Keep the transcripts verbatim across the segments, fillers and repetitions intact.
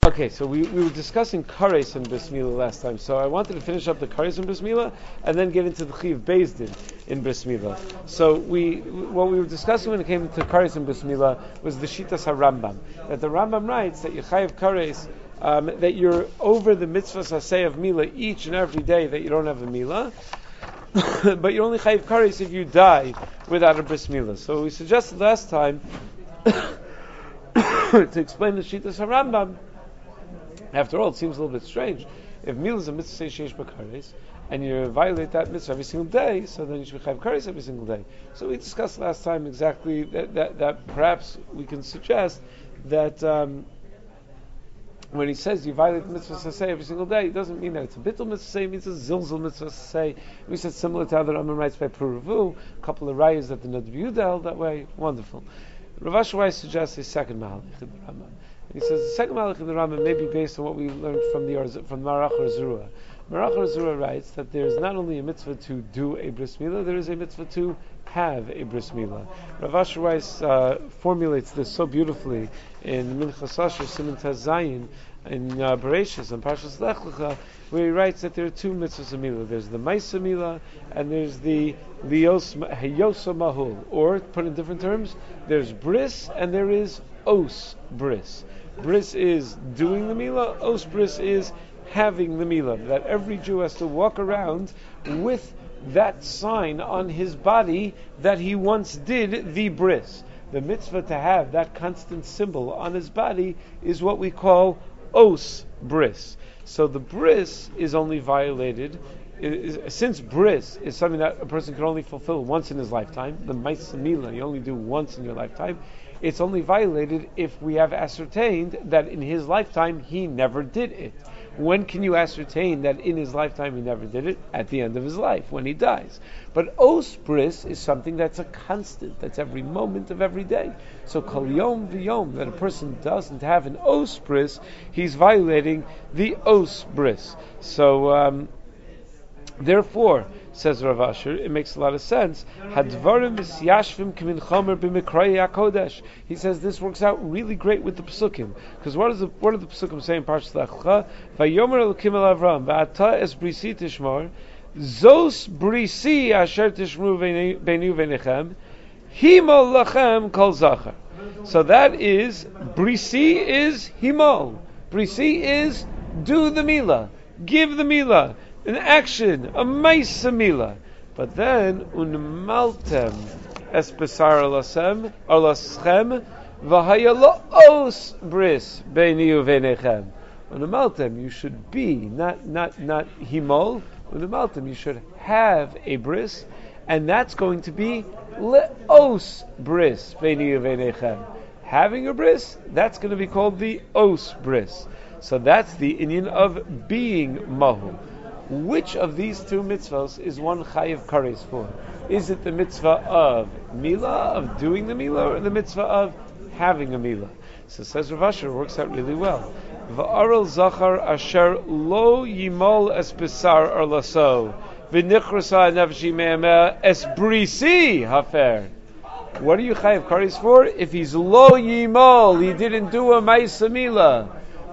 Okay, so we, we were discussing kares and bris milah last time, so I wanted to finish up the kares and bris milah and then get into the chiv beis din in bris milah. So we what we were discussing when it came to kares and bris milah was the shitas harambam, that the Rambam writes that you chayav kares, um, that you're over the mitzvah saseh of milah each and every day that you don't have a milah, but you only chayav kares if you die without a bris milah. So we suggested last time to explain the shitas harambam. After all, it seems a little bit strange. If milah is a mitzvah sheish b'kares, and you violate that mitzvah every single day, so then you should have kares every single day. So we discussed last time exactly that, that, that perhaps we can suggest that um, when he says you violate the mitzvah saseh every single day, it doesn't mean that it's a bittul mitzvah, it means a zilzul mitzvah saseh. We said similar to how the Rambam writes by Puravu, a couple of rayas that the Nadav Yehuda held that way. Wonderful. Rav Asher Weiss suggests a second mahalach in the Rambam. He says the second malach in the Rambam may be based on what we learned from the from Marach Zerua. Marach Zerua writes that there is not only a mitzvah to do a bris milah, there is a mitzvah to have a bris milah. Rav Asher Weiss uh, formulates this so beautifully in Minchas Asher Siman Tez Zayin in uh, Bereshis and Parshas Lech Lecha, where he writes that there are two mitzvahs of milah. There's the Maisa milah and there's the Heyosa mahul, or put in different terms, there's bris and there is os bris. Bris is doing the milah, os bris is having the milah. That every Jew has to walk around with that sign on his body that he once did the bris. The mitzvah to have that constant symbol on his body is what we call os bris. So the bris is only violated, is, since bris is something that a person can only fulfill once in his lifetime, the ma'aseh milah you only do once in your lifetime, it's only violated if we have ascertained that in his lifetime he never did it. When can you ascertain that in his lifetime he never did it? At the end of his life, when he dies. But os bris is something that's a constant, that's every moment of every day. So kol yom v'yom, that a person doesn't have an os bris, he's violating the os bris. So, um, therefore, says Rav Asher, it makes a lot of sense. Hadvarim v'siyashvim k'min chomer b'mikraya hakodesh. He says this works out really great with the pesukim, because what is the what are the pesukim saying? Parshas Lech Lecha, Vayomer Elokim el Avram, va'ata es brisi tishmor, zos brisi asher tishmru beinu v'nechem, himol lachem kol zachar. So that is brisi is himol. Brisi is do the milah, give the milah. An action, a ma'aseh milah. But then, unmaltem es besar alasem, alaschem, v'haya lo os bris beini uvenechem. Unmaltem, you should be, not not not himol. Unmaltem, you should have a bris, and that's going to be leos bris beini uvenechem. Having a bris, that's going to be called the os bris. So that's the inyan of being mahu. Which of these two mitzvahs is one chayiv kares for? Is it the mitzvah of milah, of doing the milah, or the mitzvah of having a milah? So says Rav Asher, it works out really well. V'aral zachar asher lo yimol es besar or laso v'nichrasa nefeshi me'ameh es brisi hafer. What are you chayiv kares for? If he's lo yimol, he didn't do a ma'aseh milah.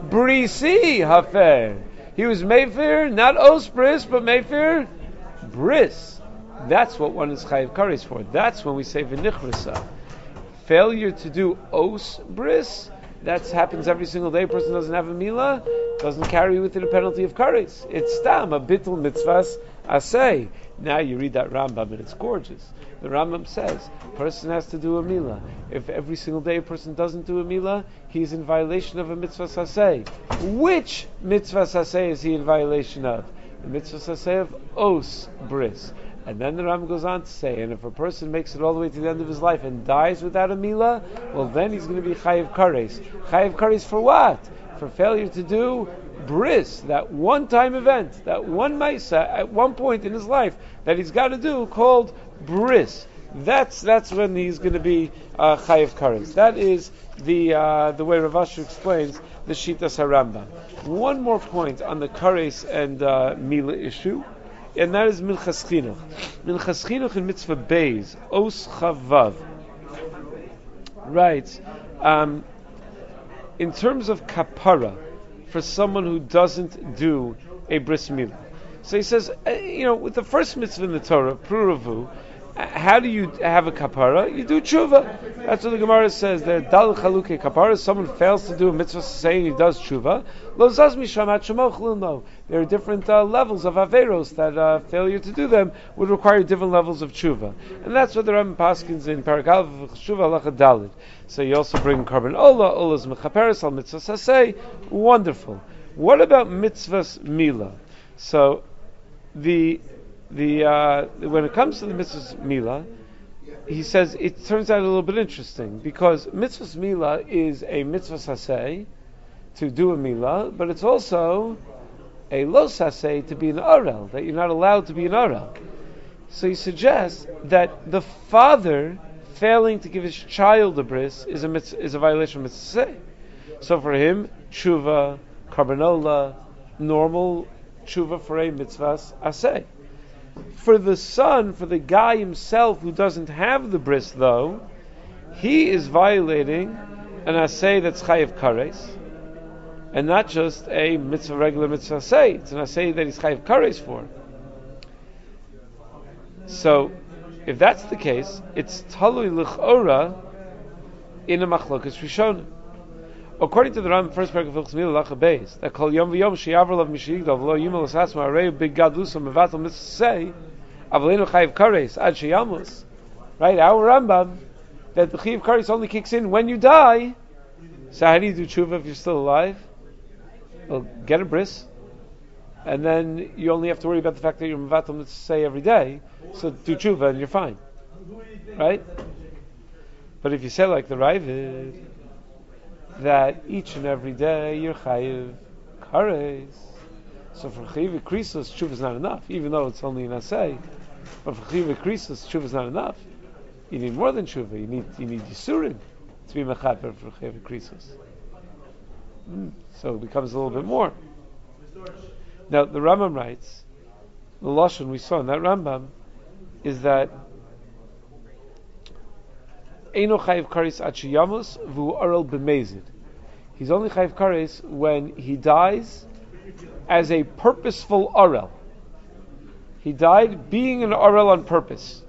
Brisi hafer. He was Mayfair, not os bris, but Mayfair bris. That's what one is chayiv kares for. That's when we say v'nichrasa. Failure to do os bris, that happens every single day. A person doesn't have a milah, doesn't carry with it a penalty of kares. It's stam, a bittul mitzvahs asay. Now you read that Rambam and it's gorgeous. The Rambam says a person has to do a milah. If every single day a person doesn't do a milah, he's in violation of a mitzvah saseh. Which mitzvah saseh is he in violation of? The mitzvah saseh of os bris. And then the Rambam goes on to say, and if a person makes it all the way to the end of his life and dies without a milah, well then he's going to be chayiv kares. Chayiv kares for what? For failure to do bris, that one-time event, that one ma'aseh at one point in his life that he's got to do called bris. That's that's when he's going to be uh, chayiv kares. That is the uh, the way Rav Asher explains the Shitas HaRambam. One more point on the kares and uh, milah issue, and that is Minchas Chinuch. Minchas Chinuch in Mitzvah Beis, Os Chavav, writes, um, in terms of kapara, for someone who doesn't do a bris milah. So he says, uh, you know, with the first mitzvah in the Torah, pruravu, uh, how do you have a kapara? You do tshuva. That's what the Gemara says. There, dal chaluke kapara. Someone fails to do a mitzvah saying he does tshuva. Lo zaz mishamat shemoch no. There are different uh, levels of averos that uh, failure to do them would require different levels of tshuva, and that's what the Rambam paskins in Parak Aleph Tshuva Halacha Dalid. So you also bring carbon ola, ola's mechaperes al mitzvah saseh. Wonderful. What about mitzvahs mila? So the the uh, when it comes to the mitzvahs mila, he says it turns out a little bit interesting because mitzvahs mila is a mitzvah saseh to do a mila, but it's also a lo saseh to be an arel, that you're not allowed to be an arel. So he suggests that the father failing to give his child a bris is a mitzvah, is a violation of mitzvah saseh. So for him, tshuva, carbanola, normal tshuva for a mitzvahs aseh. For the son, for the guy himself who doesn't have the bris though, he is violating an aseh that's chayiv kares, and not just a mitzvah, regular mitzvah aseh. It's an aseh that he's chayiv kares for. So, if that's the case, it's talui l'chora in a machlokas rishonim. According to the Rambam, first paragraph of Chmil Lacha Beis, that kol yom v'yom she'avar lav mishigdav lo yimel asasma arei big gadlusa mevatel mitzvah say avalenu chayiv kares ad sheyamus. Right, our Rambam that the chayiv kares only kicks in when you die. So how do you do tshuva if you're still alive? Well, get a bris, and then you only have to worry about the fact that you're mevatel mitzvah say every day. So do tshuva and you're fine, right? But if you say like the Ravid, that each and every day you're chayiv kares, so for chayiv krisos tshuva is not enough, even though it's only an asay. But for chayiv krisos tshuva is not enough. You need more than tshuva. You need you need yisurin to be mechaper for chayiv krisos. Mm. So it becomes a little bit more. Now the Rambam writes, the lashon we saw in that Rambam is that Eino chayiv kares ad sheyamus v'hu arel b'mezid. He's only chayiv kares when he dies as a purposeful arel. He died being an arel on purpose.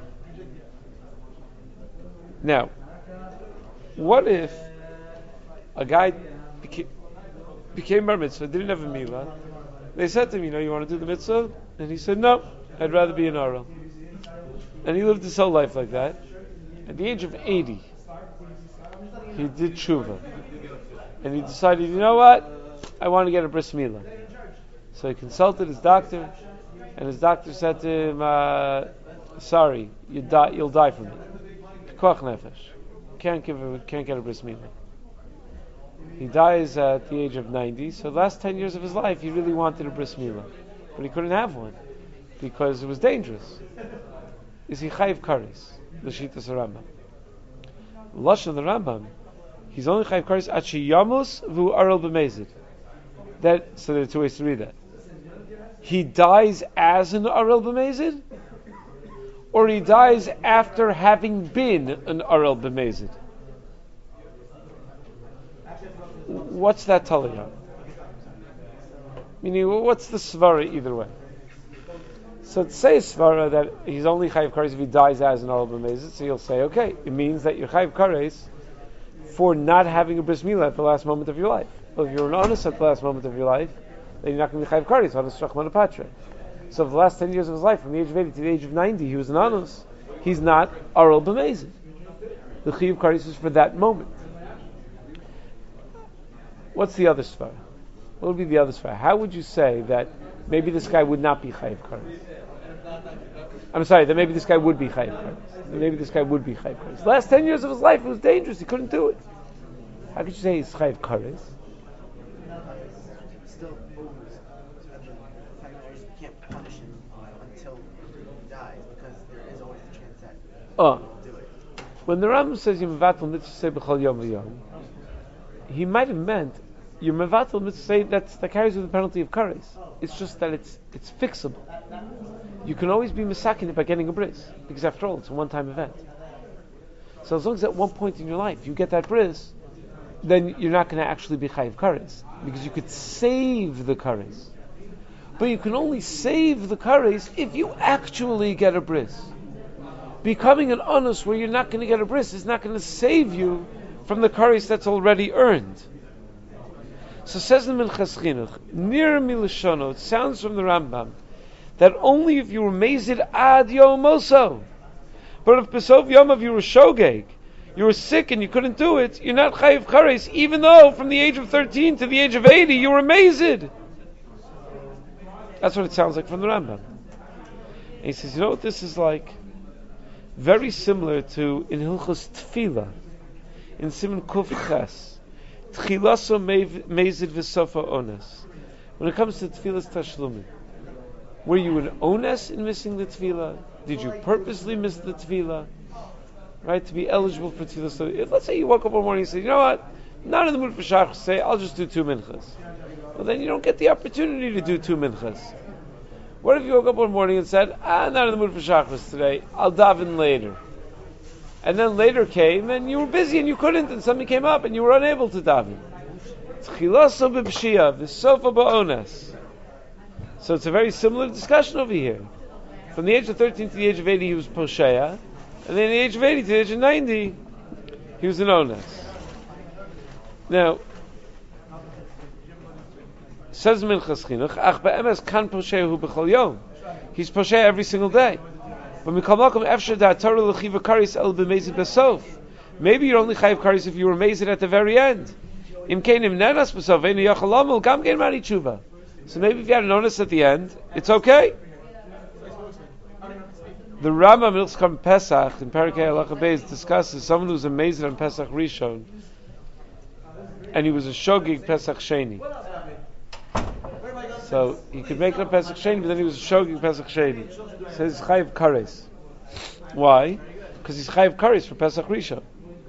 Now, what if a guy beca- became bar mitzvah, didn't have a milah? They said to him, you know, you want to do the mitzvah? And he said, no, I'd rather be an arel. And he lived his whole life like that. At the age of eighty, he did tshuva, and he decided, you know what, I want to get a bris milah. So he consulted his doctor, and his doctor said to him, uh, "Sorry, you die, you'll die from it. Pikuach nefesh, can't give, a, can't get a bris milah." He dies at the age of ninety. So the last ten years of his life, he really wanted a bris milah, but he couldn't have one because it was dangerous. Is he chayiv kares? The Shittas Rambam. Lush of the Rambam, he's only chayiv kares at sheyamus v'hu arel b'mezid. That so there are two ways to read that. He dies as an arel b'mezid, or he dies after having been an arel b'mezid. What's that telling you? Meaning, what's the svara either way? So to say svara that he's only chayiv kares if he dies as an arel b'mezid, so you'll say, okay, it means that you're chayiv kares for not having a bris milah at the last moment of your life. Well, if you're an honest at the last moment of your life, then you're not going to be chayiv kares on a strachman patre. So for the last ten years of his life, from the age of eighty to the age of ninety, he was an honest. He's not arel b'mezid. The chayiv kares is for that moment. What's the other svara? What would be the other svara? How would you say that maybe this guy would not be chayiv kares? I'm sorry, that maybe this guy would be chayiv kares. Maybe this guy would be chayiv kares. The last ten years of his life, it was dangerous. He couldn't do it. How could you say he's chayiv kares? Still moves. You can't punish him until he dies because there is always the chance that Oh. he'll do it. When the Rambam says you're mevatel mitzvah say b'chol yom v'yom, he might have meant you're mevatel mitzvah say that's, that carries with the penalty of kares. It's just that it's it's fixable. You can always be misakin by getting a bris, because after all, it's a one-time event. So as long as at one point in your life you get that bris, then you're not going to actually be chayiv kares. because you could save the kares. But you can only save the kares if you actually get a bris. Becoming an onus where you're not going to get a bris is not going to save you from the kares that's already earned. So says the Minchas Chinuch, Nir Milashono, it sounds from the Rambam, that only if you were mazid ad yom moso. But if besov yomav you were shogeg, you were sick and you couldn't do it, you're not chayiv kares, even though from the age of thirteen to the age of eighty you were mazid. That's what it sounds like from the Rambam. And he says, you know what this is like? Very similar to in Hilchos Tefillah, in Siman Kuf Ches, Tchilaso Mezid V'Sofa Ones. When it comes to Tefillah's Tashlumin, were you an ones in missing the Tefillah? Did you purposely miss the Tefillah? Right, to be eligible for Tefillah. So if, let's say you woke up one morning and said, you know what, I'm not in the mood for Shachar, say, I'll just do two minchas. Well, then you don't get the opportunity to do two minchas. What if you woke up one morning and said, ah, I'm not in the mood for Shachris today, I'll daven later. And then later came, and you were busy and you couldn't, and something came up and you were unable to daven. So it's a very similar discussion over here. From the age of thirteen to the age of eighty, he was Posheya, and then at the age of eighty to the age of ninety, he was an Ones. Now, says Minchas Chinuch, Ach be'emes kan poshehu b'chol yom. He's posheya every single day. But mikol makom efshar da'atorah l'chiva karis el b'mezid b'sof. Maybe you're only chayiv karis if you were mezid at the very end. Im kein im nenas b'sof ve'enu yachal lamul gam gein mani tshuva. So maybe if you had an onus at the end, it's okay. The Rambam in Ilchos Pesach in Perikei Halacha Beis discusses someone who's amazed on Pesach Rishon, and he was a shogig Pesach Sheni. So he could make it up Pesach Sheni, but then he was a shogig Pesach Sheni. So he's chayiv kares. Why? Because he's chayiv kares for Pesach Rishon.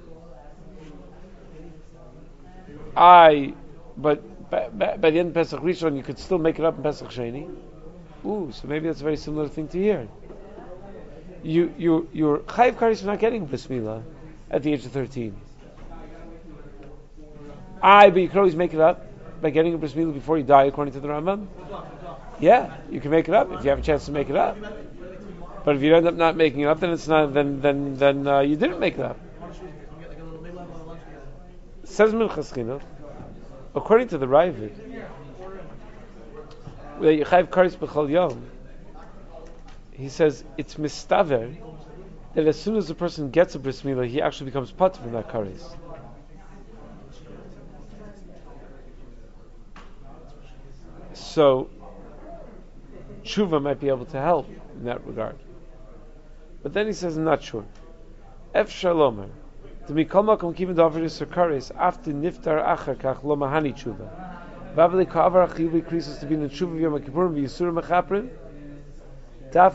I, but by, by, by the end of Pesach Rishon, you could still make it up in Pesach Sheni. Ooh, so maybe that's a very similar thing to hear. You, you, you're chayiv kares for not getting bris milah at the age of thirteen. I, but you could always make it up by getting a bris milah before you die, according to the Rambam. Yeah, you can make it up if you have a chance to make it up. But if you end up not making it up, then it's not. Then, then, then uh, you didn't make it up. Says Minchas Chinuch, according to the Ravid, that you chayiv kares b'chol yom. He says it's mistaver that as soon as a person gets a bris milah, he actually becomes patur from that kares. So tshuva might be able to help in that regard. But then he says, I'm not sure. Ef shalomer, to be kol makom kiven davar is kares after niftar achar kach lo mahani tshuva. Vavli kavar achiyuv krisos to be in tshuva yom kippurim v'yisurim mechaprim. Daf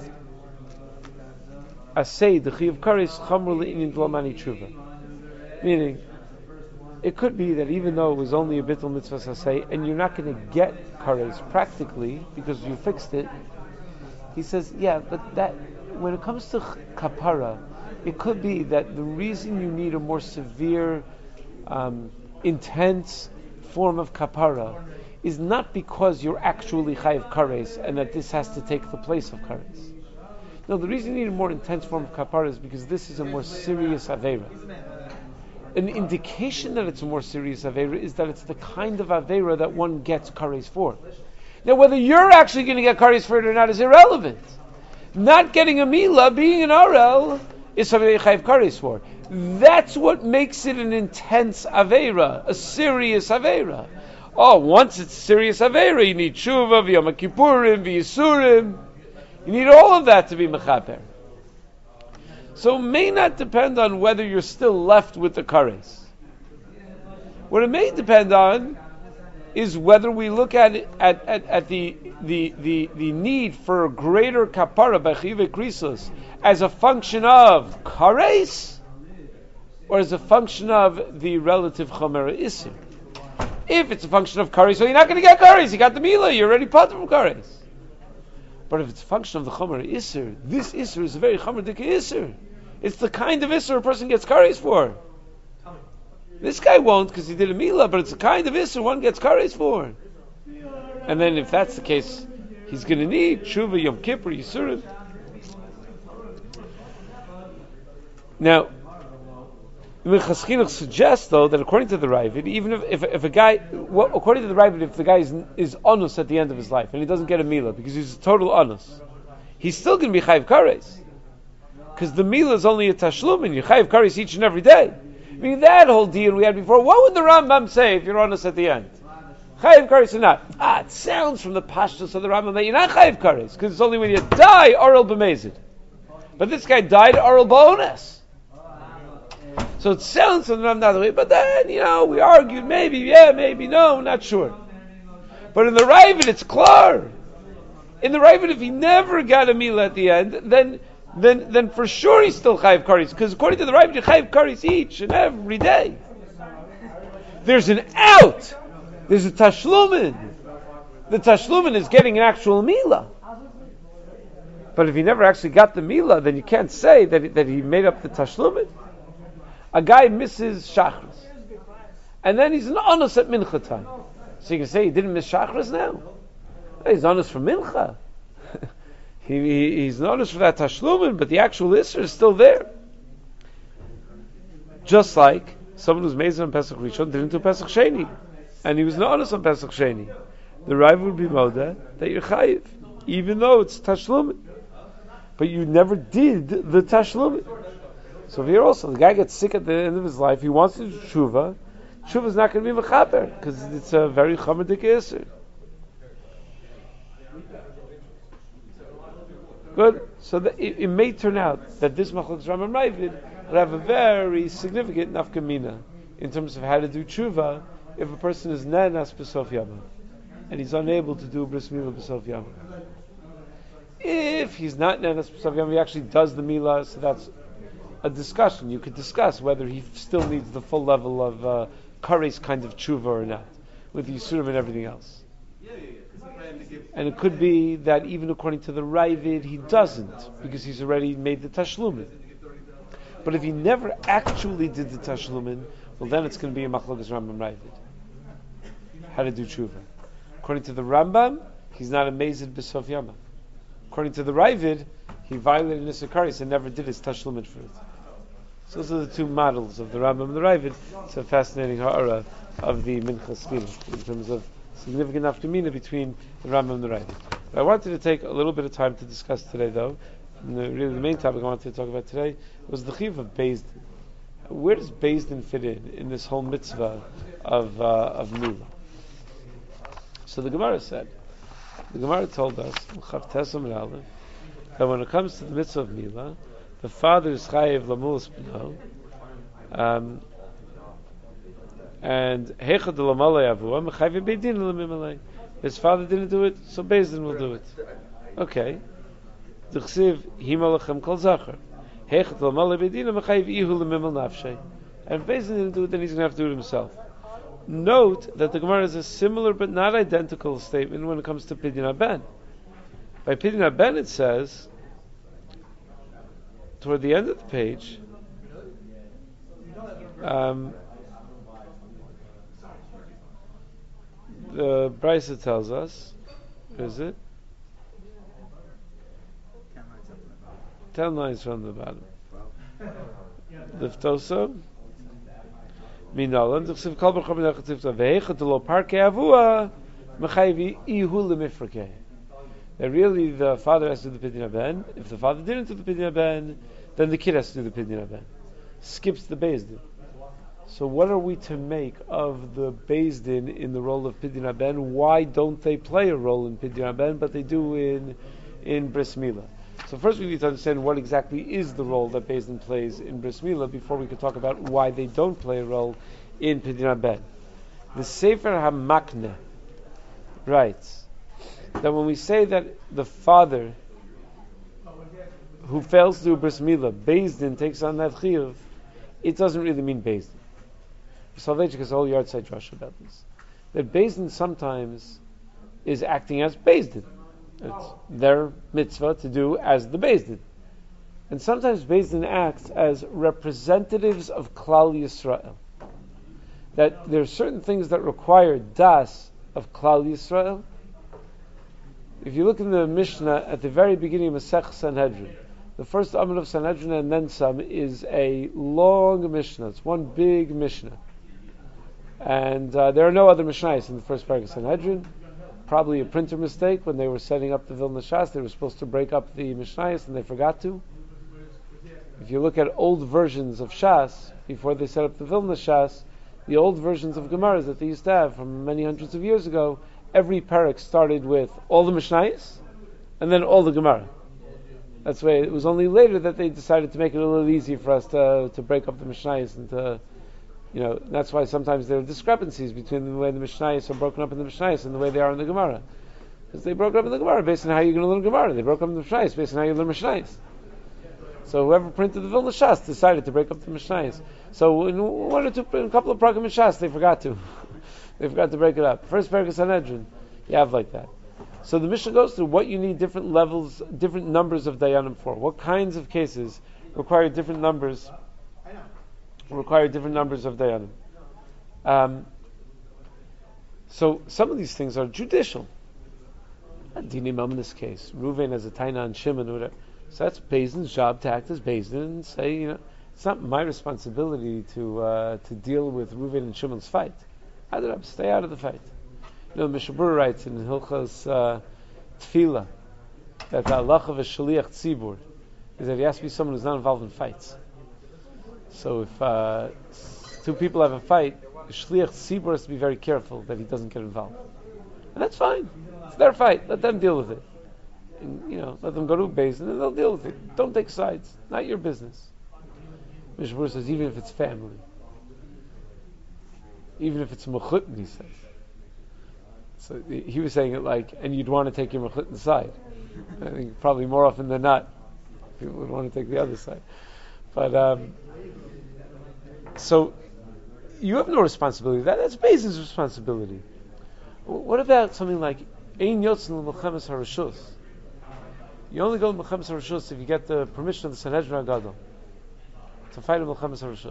asay the chiyuv kares chamur le'inyin lo mahani tshuva. Meaning, it could be that even though it was only a bittul mitzvah saseh, and you're not going to get kares practically because you fixed it, he says, yeah, but that when it comes to kapara, it could be that the reason you need a more severe, um, intense form of kapara is not because you're actually chayiv kares and that this has to take the place of kares. No, the reason you need a more intense form of kapara is because this is a more serious aveira. An indication that it's a more serious Aveira is that it's the kind of Aveira that one gets kares for. Now, whether you're actually going to get kares for it or not is irrelevant. Not getting a Mila, being an Arel, is something that you chayiv kares for. That's what makes it an intense Aveira, a serious Aveira. Oh, once it's serious Aveira, you need Tshuva, V'yom Kippurim, V'yisurim. You need all of that to be Mechaper. So it may not depend on whether you're still left with the kares. What it may depend on is whether we look at it, at, at, at the, the, the, the need for a greater kapara by chiyuvei krisos as a function of kares or as a function of the relative chomer isir. If it's a function of kares, so you're not going to get kares. You got the mila. You're already part of kares. But if it's a function of the chomer isir, this isir is a very chomer dik isir. It's the kind of isser a person gets kares for. This guy won't because he did a milah, but it's a kind of isser one gets kares for. And then if that's the case, he's going to need tshuva, Yom Kippur, Yisurim. Now, Minchas Chinuch suggests, though, that according to the Ravid, even if, if, if a guy, well, according to the Ravid, if the guy is, is onus at the end of his life and he doesn't get a milah because he's a total onus, he's still going to be chayiv kares. Because the milah is only a tashlum and you chayiv kares each and every day. I mean, that whole deal we had before, what would the Rambam say if you're honest at the end? Chayiv kares or not? Ah, it sounds from the pashtus of the Rambam that you're not chayiv kares, because it's only when you die, oral b'mezid. But this guy died oral b'ones. So it sounds from the Rambam that way, but then, you know, we argued, maybe, yeah, maybe, no, not sure. But in the Ravid, it's klar. In the Ravid, if he never got a milah at the end, then then then for sure he's still chayiv kares, because according to the Ravid, you chayiv kares each and every day. There's an out. There's a tashlumin. The tashlumin is getting an actual milah. But if he never actually got the milah, then you can't say that he, that he made up the tashlumin. A guy misses shachris, and then he's an honest at mincha time. So you can say he didn't miss shachris now. He's honest for mincha. he, he, he's honest for that tashlumin, but the actual isser is still there. Just like someone who's made on Pesach Rishon didn't do Pesach Sheni, and he was not honest on Pesach Sheni. The Rav would be moda that you're chayiv, even though it's tashlumin, but you never did the tashlumin. So here also, the guy gets sick at the end of his life, he wants to do tshuva, tshuva is not going to be mechaper, because it's a very chamerdik isser. Good. So the, it, it may turn out that this Machlokes Rambam Ravid would have a very significant nafkamina in terms of how to do tshuva if a person is nanas b'sof yama and he's unable to do bris milah b'sof yama. If he's not nanas b'sof yama, he actually does the milah, so that's a discussion. You could discuss whether he still needs the full level of uh, kares kind of tshuva or not, with yisurim and everything else. And it could be that even according to the Ravid, he doesn't, because he's already made the tashlumin. But if he never actually did the tashlumin, well, then it's going to be a Machlokes Rambam Ravid. How to do tshuva. According to the Rambam, he's not a mezid b'sof yama. According to the Ravid, he violated Nisar Kares and never did his tashlumin for it. So those are the two models of the Rambam and the Ravid. It's a fascinating ha'ara of the Minchas Chinuch in terms of significant nafkamina between the Rambam and the Ravid. But I wanted to take a little bit of time to discuss today, though. And the, really, the main topic I wanted to talk about today was the chiv of Beis Din. Where does Beis Din fit in in this whole mitzvah of uh, of milah? So the Gemara said, the Gemara told us that when it comes to the mitzvah of milah, the father is chayiv lamulas b'no, um, and hechad lamalei avua mechayiv Beis Din lemimalei. His father didn't do it, so Beis Din will do it. Okay. The chsiv himalachem kol zachar. Hechad lamalei Beis Din mechayiv ihu lemimal nafshay. And if Beis Din didn't do it, then he's going to have to do it himself. Note that the Gemara has a similar but not identical statement when it comes to Pidyon HaBen. By Pidyon HaBen it says, toward the end of the page, um, the Brisa tells us, where is it? Ten lines from the bottom. Liftosa. That really the father has to do the Pidyon HaBen. If the father didn't do the Pidyon HaBen, then the kid has to do the Pidyon HaBen. Skips the Beis Din. So what are we to make of the Beis Din in the role of Pidyon HaBen? Why don't they play a role in Pidyon HaBen, but they do in in Bris Milah? So first we need to understand what exactly is the role that Beis Din plays in Bris Milah before we can talk about why they don't play a role in Pidyon HaBen. The Sefer HaMakneh writes that when we say that the father who fails to do Bris Milah, Beis Din takes on that chiyuv, it doesn't really mean Beis Din. Soloveitchik has a whole yard side drush about this. That Beis Din sometimes is acting as Beis Din. It's their mitzvah to do as the Beis Din. And sometimes Beis Din acts as representatives of Klal Yisrael. that there are certain things that require das of Klal Yisrael. If you look in the Mishnah at the very beginning of Masech Sanhedrin, the first Amud of Sanhedrin and then some is a long Mishnah. It's one big Mishnah. And uh, there are no other Mishnayos in the first paragraph of Sanhedrin. Probably a printer mistake. When they were setting up the Vilna Shas, they were supposed to break up the Mishnayos and they forgot to. If you look at old versions of Shas, before they set up the Vilna Shas, the old versions of Gemaras that they used to have from many hundreds of years ago, every parak started with all the Mishnayos and then all the Gemara. That's why it was only later that they decided to make it a little easier for us to to break up the Mishnayos and to, you know, that's why sometimes there are discrepancies between the way the Mishnayos are broken up in the Mishnayos and the way they are in the Gemara. Because they broke up in the Gemara based on how you're going to learn Gemara. They broke up in the Mishnayos based on how you learn Mishnayos. So whoever printed the Vilna Shas decided to break up the Mishnayos. So in one or two, in a couple of Prakim and Shas, they forgot to. they forgot to break it up. First Parak of Sanhedrin, you have like that. So the Mishnah goes through what you need different levels, different numbers of Dayanim for. What kinds of cases require different numbers, require different numbers of Dayanim. Um, so some of these things are judicial. Dini Mam in this case, Reuven has a Taina and Shimon, whatever. So that's Beis Din's job to act as Beis Din and say, you know, it's not my responsibility to uh, to deal with Reuven and Shimon's fight. How did I stay out of the fight? You know, Mishabur writes in Hilchas uh, Tefillah that the halacha of a shaliach tzibur is that he has to be someone who's not involved in fights. So if uh, two people have a fight, the shaliach tzibur has to be very careful that he doesn't get involved. And that's fine. It's their fight. Let them deal with it. And, you know, let them go to a Beis Din and they'll deal with it. Don't take sides. Not your business. Mishabur says even if it's family, even if it's mechutin, he says. So he was saying it like, and you'd want to take your mechutin side. I think probably more often than not, people would want to take the other side. But um, so you have no responsibility. That that's Beis Din's responsibility. What about something like Ein Yotzin L'Melchemes HaRashus? You only go to Melchemes HaRashus if you get the permission of the Sanhedrin HaGadol to fight in Melchemes HaRashus.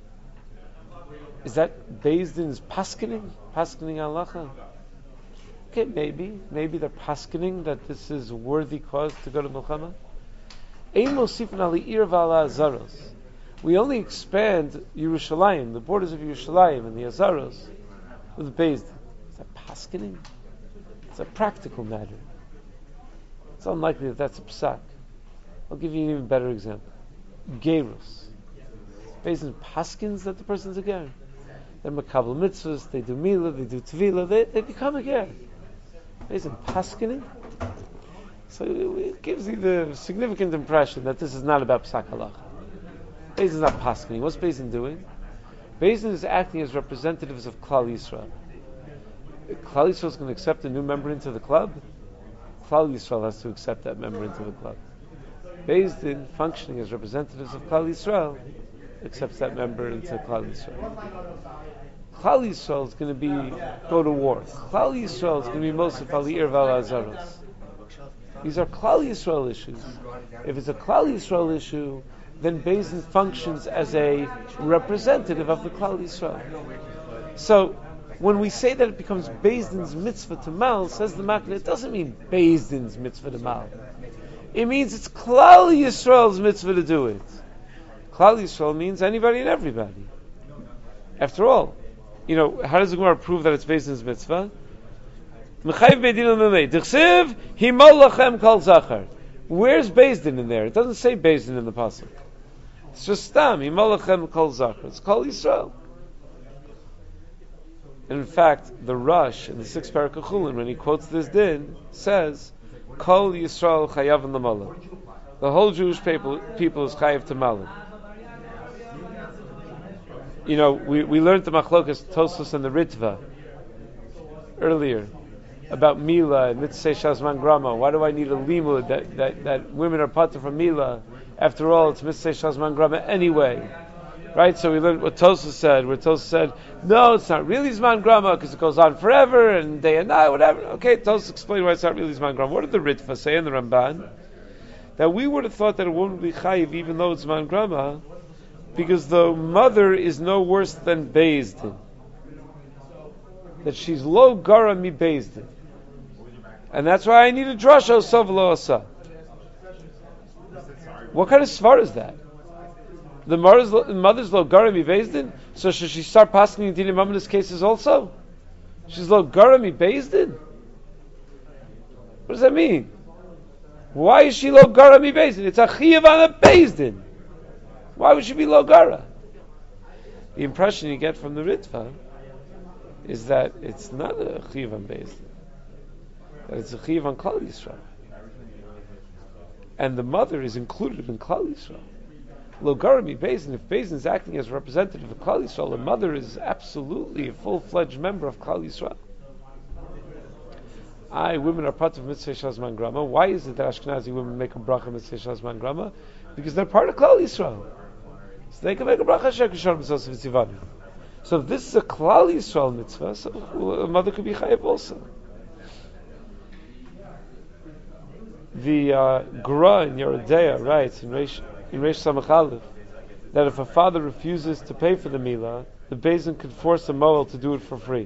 Is that Beis Din's paskening? Paskening halacha? Okay, maybe. Maybe they're paskening that this is a worthy cause to go to Melchema. Ein mosifin ali'ir v'ala azaros. We only expand Yerushalayim, the borders of Yerushalayim and the Azaros, with Beis Din. Is that paskening? It's a practical matter. It's unlikely that that's a psak. I'll give you an even better example. Gerus. Beis Din paskins that the person's a ger. They're makabel mitzvahs, they do milah, they do tevilah, they, they become a ger. Beis Din paskining. So it, it gives you the significant impression that this is not about psak halacha. Beis Din is not paskining. What's Beis Din doing? Beis Din is acting as representatives of Klal Yisrael. Klal Yisrael is going to accept a new member into the club. Klal Yisrael has to accept that member into the club. Beis Din, functioning as representatives of Klal Yisrael, accepts that member into Klal Yisrael. Klal Yisrael is going to be go to war. Klal Yisrael is going to be mostly Ali'ir Val Azaros. These are Klal Yisrael issues. If it's a Klal Yisrael issue, then Beis Din functions as a representative of the Klal Yisrael. So, when we say that it becomes Beis Din's mitzvah to mal, says the Makna, it doesn't mean Beis Din's mitzvah to mal. It means it's Klal Yisrael's mitzvah to do it. Klal Yisrael means anybody and everybody. After all, you know, how does the Gemara prove that it's Beis Din's mitzvah? Where's Beis Din in there? It doesn't say Beis Din in the pasuk. It's just stam. Himalachem kol zachar. It's Kol Yisrael. And in fact, the Rush in the sixth parak of Chulin, when he quotes this din, says, Kol Yisrael chayav l'malad. The whole Jewish people, people is chayav to malad. You know, we, we learned the machlokas Tosfos and the Ritva earlier about Mila and Mitzvah Shazman Grama. Why do I need a limud that, that, that women are patur from Mila? After all, it's Mitzvah Shazman Grama anyway. Right? So we learned what Tosfos said, where Tosfos said, no, it's not really Zman Grama because it goes on forever and day and night, whatever. Okay, Tosfos explained why it's not really Zman Grama. What did the Ritva say in the Ramban? That we would have thought that a woman would be chayiv even though it's Zman Grama, because the mother is no worse than Beis Din. that she's lo gara mi bezdin. And that's why I need a drasha osav lo asa. What kind of svar is that? The mother's, the mother's lo gara mi bezdin? So should she start passing in Dina Mamada's cases also? She's lo gara mi bezdin? What does that mean? Why is she lo gara mi bezdin? It's a chiyav on a bezdin. Why would she be lo gara? The impression you get from the Ritva is that it's not a chiyav on bezdin. That it's a chiyav on Klal Yisrael. And the mother is included in Klal Yisrael. Lo gara mi bezdin, if bezdin is acting as a representative of Klal Yisrael, the mother is absolutely a full-fledged member of Klal Yisrael. I, women are part of Mitzvah Shazman Grama. Why is it that Ashkenazi women make a bracha Mitzvah Shazman Grama? Because they're part of Klal Yisrael. So they can make a bracha Sheker Shor Mitzvah V'Tzivanu. So if this is a Klal Yisrael mitzvah, so a mother could be chayav also. The uh, Gra in Yerodea writes in Reish in Reish Samach Aleph that if a father refuses to pay for the milah, the Beis could force a moel to do it for free.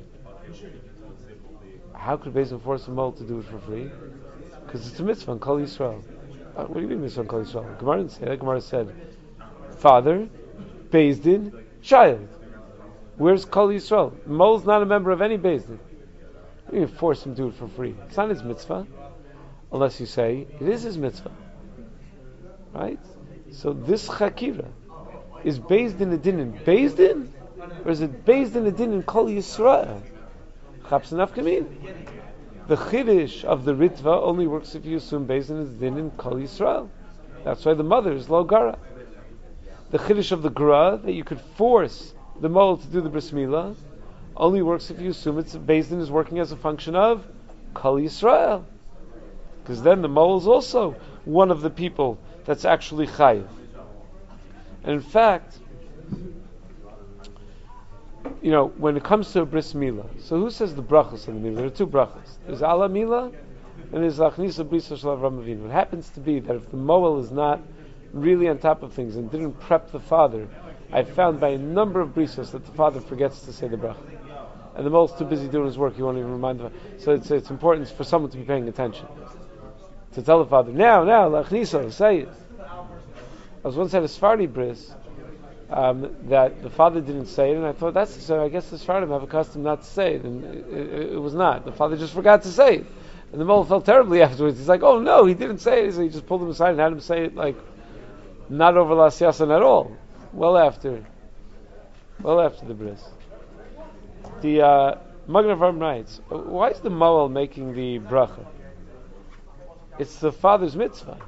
How could Beis force a moel to do it for free? Because it's a mitzvah on Kol Yisrael. Uh, what do you mean mitzvah on Kol Yisrael? Gemara didn't say that. Gemara said, father, Beis Din, child. Where's Kol Yisrael? Moel's not a member of any Beis Din. You can force him to do it for free. It's not his mitzvah. Unless you say, it is his mitzvah. Right? So this chakira, is Beis Din a din in Beis Din? Or is it Beis Din a din in Kol Yisrael? Chaps enough kamin. The chiddush of the Ritva only works if you assume Beis Din is din in Kol Yisrael. That's why the mother is lo gara. The chiddush of the gra, that you could force the mole to do the bris milah, only works if you assume it's Beis Din is working as a function of Kol Yisrael. Because then the mole is also one of the people that's actually chayiv. And in fact, you know, when it comes to a bris milah, so who says the brachos in the milah? There are two brachos. There's ala milah, and there's lachnisa brisa shel Avram Avinu. It happens to be that if the moel is not really on top of things and didn't prep the father, I've found by a number of brisos that the father forgets to say the bracha. And the moel's too busy doing his work, he won't even remind the father. So it's, it's important for someone to be paying attention. To tell the father, now, now, lachnisa, say it. I was once at a Sephardi bris, um, that the father didn't say it, and I thought, that's so I guess the Sephardim have a custom not to say it, and it, it, it was not. The father just forgot to say it. And the mole felt terribly afterwards. He's like, oh no, he didn't say it. So he just pulled him aside and had him say it, like, not over Las Yasan at all. Well after, well after the bris. The uh, Magen Avraham writes, why is the moel making the bracha? It's the father's mitzvah.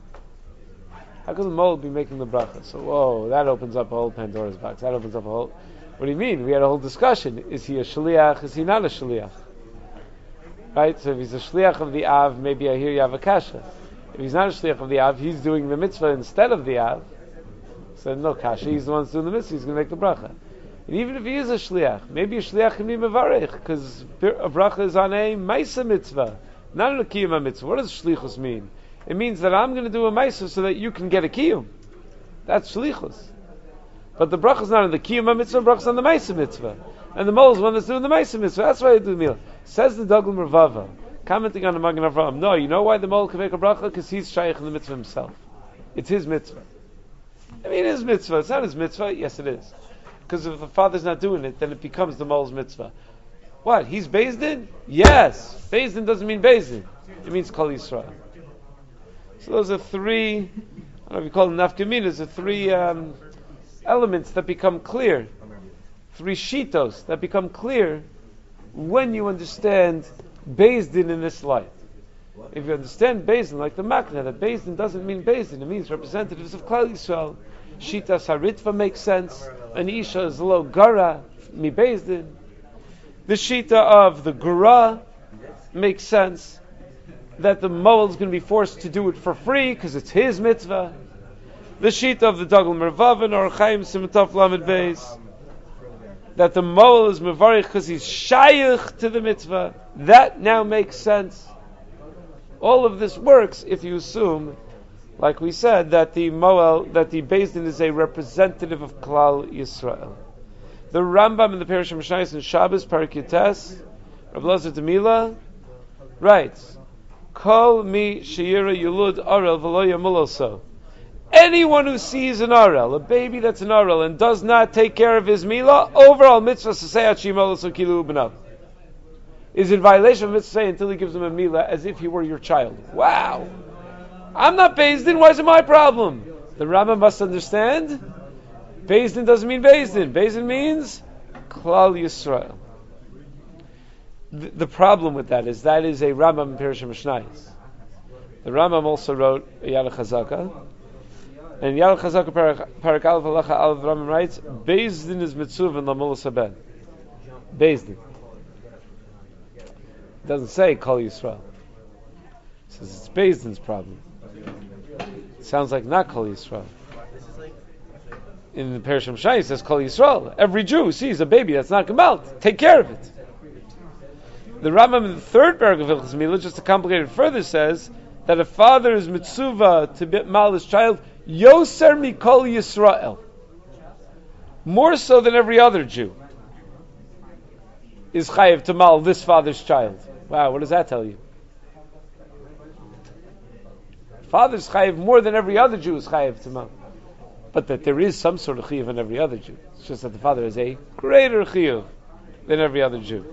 How could the moel be making the bracha? So, whoa, that opens up a whole Pandora's box. That opens up a whole... What do you mean? We had a whole discussion. Is he a shliach? Is he not a shliach? Right? So if he's a shliach of the Av, maybe I hear you have a kasha. If he's not a shliach of the Av, he's doing the mitzvah instead of the Av. So no kasha, he's the one doing the mitzvah, he's going to make the bracha. And even if he is a shliach, maybe a shliach can be mevarech, because a bracha is on a maisa mitzvah, not on a kiyum mitzvah. What does shlichus mean? It means that I'm going to do a maisa so that you can get a kiyum. That's shlichus. But the bracha is not on the kiyum mitzvah, the bracha is on the maisa mitzvah. And the mole is one that's doing the maisa mitzvah. That's why they do the meal. Says the Dagul Mervava, commenting on the Magen Avraham, no, you know why the mole can make a bracha? Because he's shaykh in the mitzvah himself. It's his mitzvah. I mean, it is mitzvah. It's not his mitzvah. Yes, it is. Because if the father's not doing it, then it becomes the mole's mitzvah. What? He's Beis Din? Yes. Beis Din doesn't mean Beis Din. It means Kol Yisrael. So those are three, I don't know if you call them nafkaminas, are three um, elements that become clear. Three shitos that become clear when you understand Beis Din in this light. If you understand Beis Din like the Makna, that Beis Din doesn't mean Beis Din, it means representatives of Klal Yisrael. Shita Saritva makes sense. An Isha is lo gara mi Beis Din. The Shita of the Gura makes sense. That the Moel is going to be forced to do it for free because it's his mitzvah. The Shita of the Dagul Mervav and Or Chaim Simatov Lamed Beis. That the Moel is mevarich because he's shayich to the mitzvah. That now makes sense. All of this works if you assume, like we said, that the Moel, that the Beis Din is a representative of Klal Yisrael. The Rambam in the Parish of Mishnayos in Shabbos, Parak Yutes, Rav Lazar Demila, writes, Kol mi sheira yulud arel v'lo yamul so. Anyone who sees an arel, a baby that's an arel, and does not take care of his milah, overall mitzvah saseyat shimol so kilu b'nav, is in violation of mitzvah until he gives him a milah as if he were your child. Wow! I'm not Beis Din, why is it my problem? The Rambam must understand, Beis Din doesn't mean Beis Din. Beis Din means Klal Yisrael. The, the problem with that is that is a Rambam in Parish Mishnayos. The Rambam also wrote a Yad Chazaka, and Yad Chazaka Parak Aleph Halacha Aleph, the Rambam writes, Beis Din is mitzvah and Lamulas haben. Beis Din. It doesn't say Kol Yisrael. It says it's Beis Din's problem. It sounds like not Kol Yisrael. In the Parish of Mishnayos it says Kol Yisrael. Every Jew sees a baby that's not Gemalt. Take care of it. The Rambam in the third paragraph of Hilchos Milah, just to complicate it further, says that a father is mitzvah to bit mal his child Yoser Mikol Yisrael, more so than every other Jew is chayiv to mal this father's child. Wow, what does that tell you? Father's chayiv more than every other Jew is chayiv to mal, but that there is some sort of chiyuv in every other Jew. It's just that the father is a greater chiyuv than every other Jew.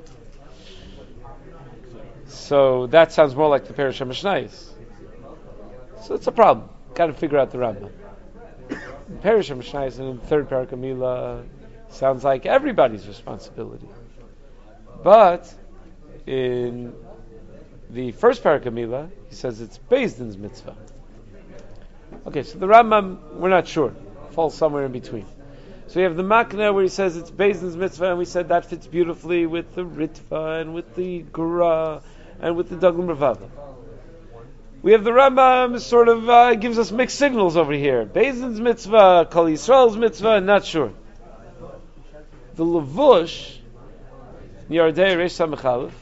So that sounds more like the Parish of Mishnayos. So it's a problem. Got to figure out the Rambam. The Parish of Mishnayos and in the third Parak Milah sounds like everybody's responsibility. But in the first Parak Milah, he says it's Beis Din's mitzvah. Okay, so the Rambam, we're not sure. Falls somewhere in between. So we have the Makna where he says it's Beis Din's mitzvah, and we said that fits beautifully with the Ritva and with the Gura and with the Daglim Ravava. We have the Rambam sort of uh, gives us mixed signals over here. Beis Din's mitzvah, Kol Yisrael's mitzvah, not sure. The Levush, Yardei Reish Samech Aleph,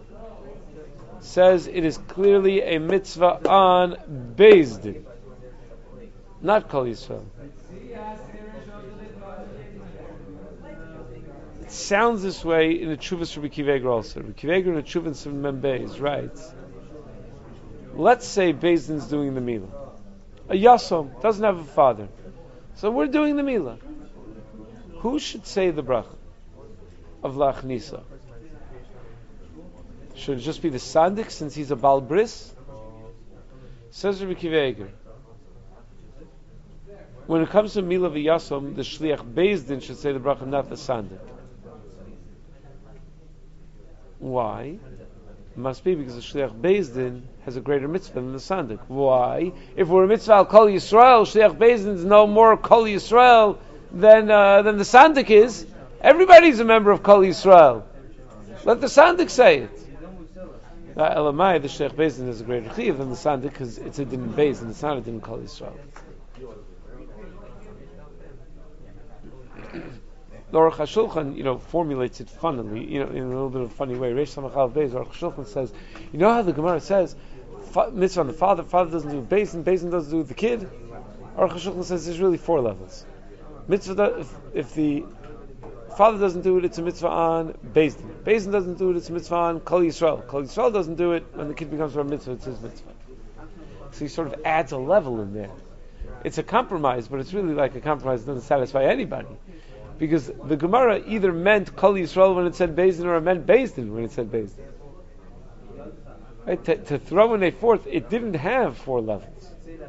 says it is clearly a mitzvah on Beis Din, not Kol Yisrael. It sounds this way in the Tshuvas Rabbi Akiva Eiger also. Rabbi Akiva Eiger in the Tshuvas of Membeis writes, let's say Beis Din's doing the Milah. A Yasom doesn't have a father. So we're doing the Milah. Who should say the bracha of Lachnisa? Should it just be the Sandik since he's a Baal Bris? Says Rabbi Akiva Eiger, when it comes to Milah v'Yasom, the Shliach Beis Din should say the bracha, not the Sandik. Why? It must be because the Shliach Beis Din has a greater mitzvah than the Sandik. Why? If we're a mitzvah al Kol Yisrael, Shliach Beis Din is no more Kol Yisrael than uh, than the Sandik is. Everybody's a member of Kol Yisrael. Let the Sandik say it. Uh, Elamai, the Shliach Beis Din has a greater chiyuv than the Sandik because it's a din Beis Din, it's not a din Kol Yisrael. The Aruch HaShulchan, you know, formulates it funnily, you know, in a little bit of a funny way. Reish Samach Aleph Beis, Aruch HaShulchan says, you know how the Gemara says, mitzvah on the father, father doesn't do Beis Din, Beis Din doesn't do the kid? Aruch HaShulchan says there's really four levels. Mitzvah, does, if, if the father doesn't do it, it's a mitzvah on Beis Din. Beis Din doesn't do it, it's a mitzvah on Kol Yisrael. Kol Yisrael doesn't do it, when the kid becomes a mitzvah, it's his mitzvah. So he sort of adds a level in there. It's a compromise, but it's really like a compromise that doesn't satisfy anybody. Because the Gemara either meant Kol Yisrael when it said Beis Din, or it meant Beis Din when it said Beis Din. Right? To, to throw in a fourth, it didn't have four levels.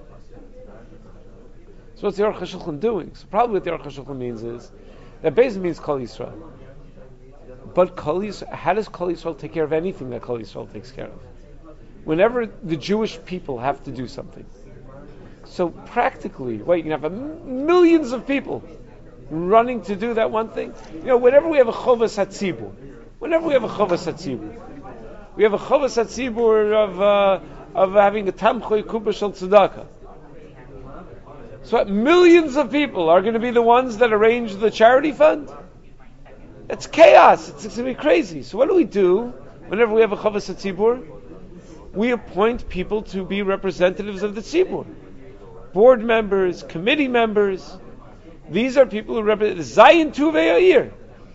So what's the Aruch HaShulchan doing? So probably what the Aruch HaShulchan means is that Beis Din means Kol Yisrael. But Kol Yisrael, how does Kol Yisrael take care of anything that Kol Yisrael takes care of? Whenever the Jewish people have to do something. So practically, wait, you can have a m- millions of people running to do that one thing. You know, whenever we have a Chovas HaTzibur, whenever we have a Chovas HaTzibur, we have a Chovas HaTzibur of uh, of having a Tamchoy Kuba Shel Tzedakah. So what, millions of people are going to be the ones that arrange the charity fund? It's chaos. It's, it's going to be crazy. So what do we do whenever we have a Chovas HaTzibur? We appoint people to be representatives of the Tzibur. Board members, committee members. These are people who represent Zayin Tuvei Ha'ir.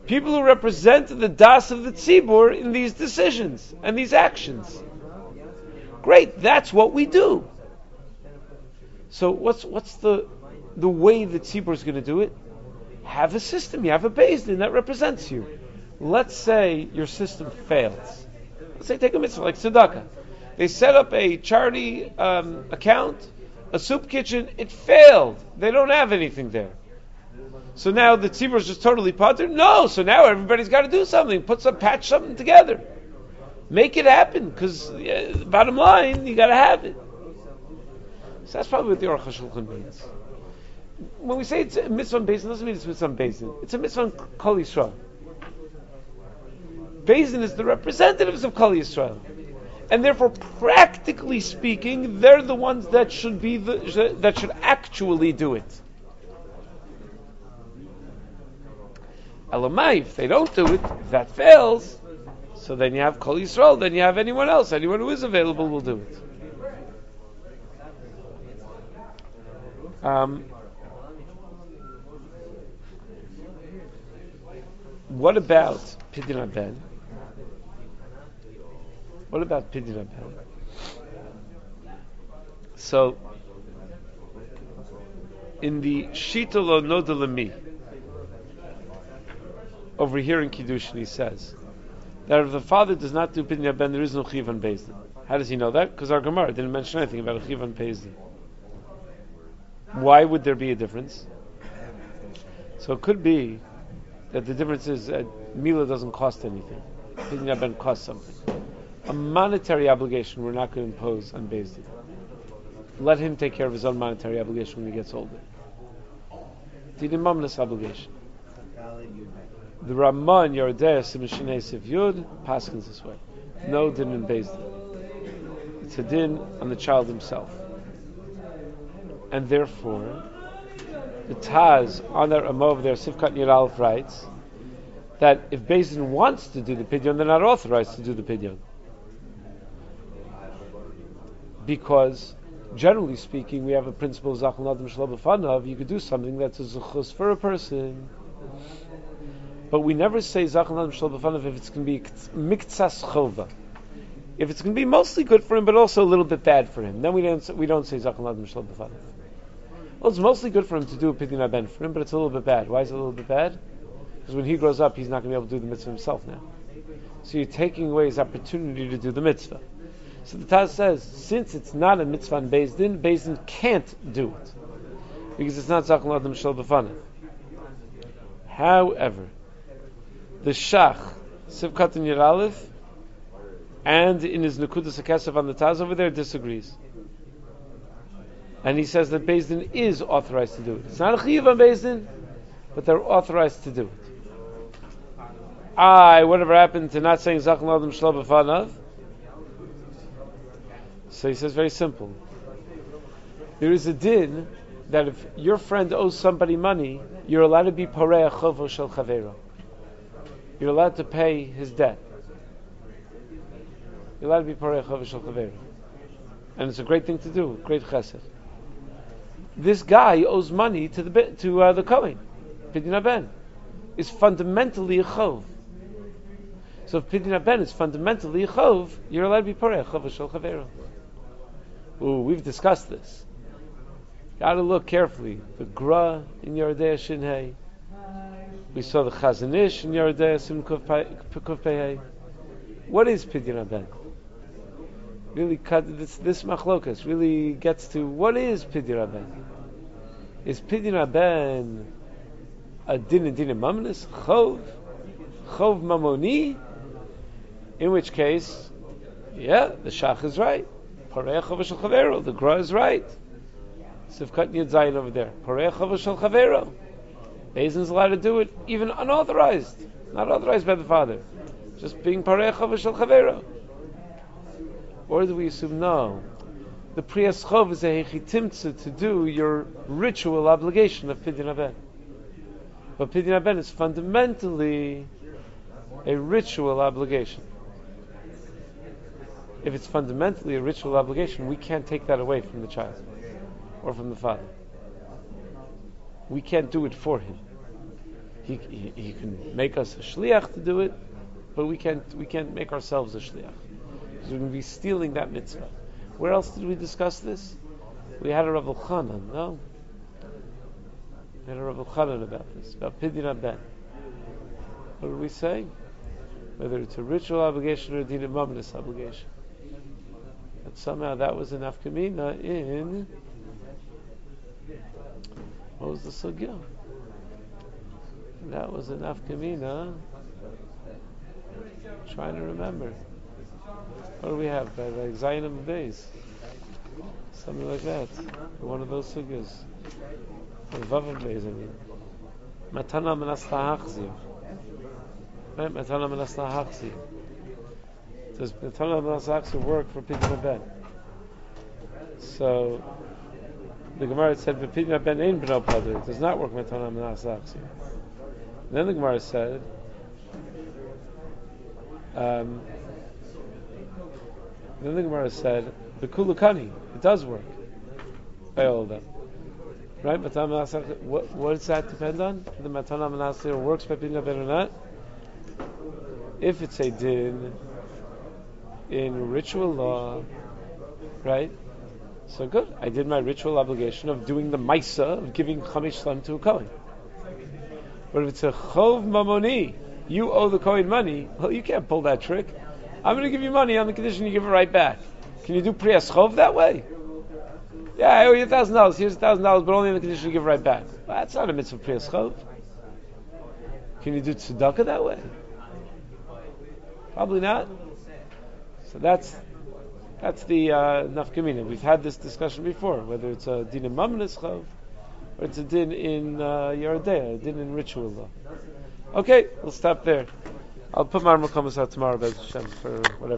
People who represent the das of the tzibur in these decisions and these actions. Great, that's what we do. So what's what's the the way the tzibur is going to do it? Have a system. You have a beis din that represents you. Let's say your system fails. Let's say take a mitzvah like tzedakah. They set up a charity um, account, a soup kitchen. It failed. They don't have anything there. So now the tzibur is just totally potter? No. So now everybody's got to do something. Put some, patch something together. Make it happen. Because uh, bottom line, you got to have it. So that's probably what the Aruch HaShulchan means. When we say it's a mitzvah on Beis Din, it doesn't mean it's a mitzvah on Beis Din. It's a mitzvah on Kol Yisrael. Beis Din is the representatives of Kol Yisrael. And therefore, practically speaking, they're the ones that should be the, that should actually do it. Elamai, if they don't do it, if that fails, so then you have Kol Yisrael, then you have anyone else. Anyone who is available will do it. Um, what about Pidyon Haben? What about Pidyon Haben? So, in the Shita Lo Noda Lemi, over here in Kiddushin, he says that if the father does not do Pidyon Haben, there is no Chiv on Beis Din. How does he know that? Because our Gemara didn't mention anything about a Chiv on Beis Din. Why would there be a difference? So it could be that the difference is that Mila doesn't cost anything. Pidyon Haben costs something. A monetary obligation we're not going to impose on Beis Din. Let him take care of his own monetary obligation when he gets older. Din Mamnas obligation. The Ramah in Yordeh Simshinei Siv Yud paskins this way. No din in Beis Din. It's a din on the child himself. And therefore, the Taz on their Ramah over there, Sivkat Nir Aleph writes that if Beis Din wants to do the Pidyon, they're not authorized to do the Pidyon. Because, generally speaking, we have a principle of Zachal Adam Shlo B'fanav. You could do something that's a zuchus for a person. But we never say Zachal Adam Shlo B'fanav if it's going to be miktsas chova. If it's going to be mostly good for him, but also a little bit bad for him, then we don't we don't say Zachal Adam Shlo B'fanav. Well, it's mostly good for him to do a Pidyon Haben for him, but it's a little bit bad. Why is it a little bit bad? Because when he grows up, he's not going to be able to do the mitzvah himself now. So you're taking away his opportunity to do the mitzvah. So the Taz says, since it's not a mitzvah on Beis Din, Beis Din can't do it. Because it's not Zachal Adam Shel B'fanav. However, the Shach, Sivkat and Yeralif, and in his Nekudas HaKesef on the Taz over there, disagrees. And he says that Beis Din is authorized to do it. It's not a Chiyuv on Beis Din, but they're authorized to do it. I, whatever happened to not saying Zachal Adam Shel B'fanav? So he says very simple. There is a din that if your friend owes somebody money, you're allowed to be parei chovo shel chavero. You're allowed to pay his debt. You're allowed to be parei chovo shel chavero. And it's a great thing to do, great chesed. This guy owes money to the to uh, the Kohen. Pidyon Haben is fundamentally a chov. So if Pidyon Haben is fundamentally a chov, you're allowed to be parei chovo shel chavero. Ooh, we've discussed this. Got to look carefully. The Gra in Yordei Shinhei. We saw the Chazon Ish in Yordei Sim Kuf Pei. What is Pidyon Haben? Really cut this this machlokas really gets to what is Pidyon Haben? Is Pidyon Haben a din and din mamnis chov chov mamoni? In which case, yeah, the shach is right. Parei chovo shel chavero. The Gra is right. Sivkat Yud Zayin over there. Parei chovo shel chavero. Beis Din is allowed to do it, even unauthorized, not authorized by the father. Just being parei chovo shel chavero. Or do we assume no? The Priyas Chov is a hechitimtza to do your ritual obligation of Pidyon Haben. But Pidyon Haben is fundamentally a ritual obligation. If it's fundamentally a ritual obligation, we can't take that away from the child or from the father. We can't do it for him. he, he he can make us a shliach to do it, but we can't we can't make ourselves a shliach. So we're going to be stealing that mitzvah. Where else did we discuss this? We had a Rav Elchanan, no? We had a Rav Elchanan about this, about Pidyon Ben. What did we say? Whether it's a ritual obligation or a din mamnis obligation. But somehow that was an afkamina in... What was the sugya? That was an afkamina. Trying to remember. What do we have? By like Zayim Beis. Something like that. One of those sugyas. Vavam Beis, I mean. Matana Manas Lahachzir. Right? Matana Manas Lahachzir. Does Matana Manas Lahachzir work for Pidyon Ben? So, the Gemara said, Pidyon Ben ain't B'no Pader. It does not work Matana Manas Lahachzir. Then the Gemara said, um, then the Gemara said, the kulukani, it does work by all of them. Right? What, what does that depend on? The Matana Manasir works by Pidyon Ben or not? If it's a din in ritual law, right? So good. I did my ritual obligation of doing the Maisa, of giving Chamish Shlam to a Kohen. But if it's a Chov Mamoni, you owe the Kohen money, well, you can't pull that trick. I'm going to give you money on the condition you give it right back. Can you do Priyas Chov that way? Yeah, I owe you a thousand dollars. Here's a thousand dollars, but only on the condition you give it right back. Well, that's not a mitzvah Priyas Chov. Can you do tzedakah that way? Probably not. So that's that's the uh, nafkamina. We've had this discussion before, whether it's a din in mamnis chov or it's a din in uh, Yeridea, a din in ritual law. Okay, we'll stop there. I'll put my Makomas out tomorrow, Bez Hashem, for whatever.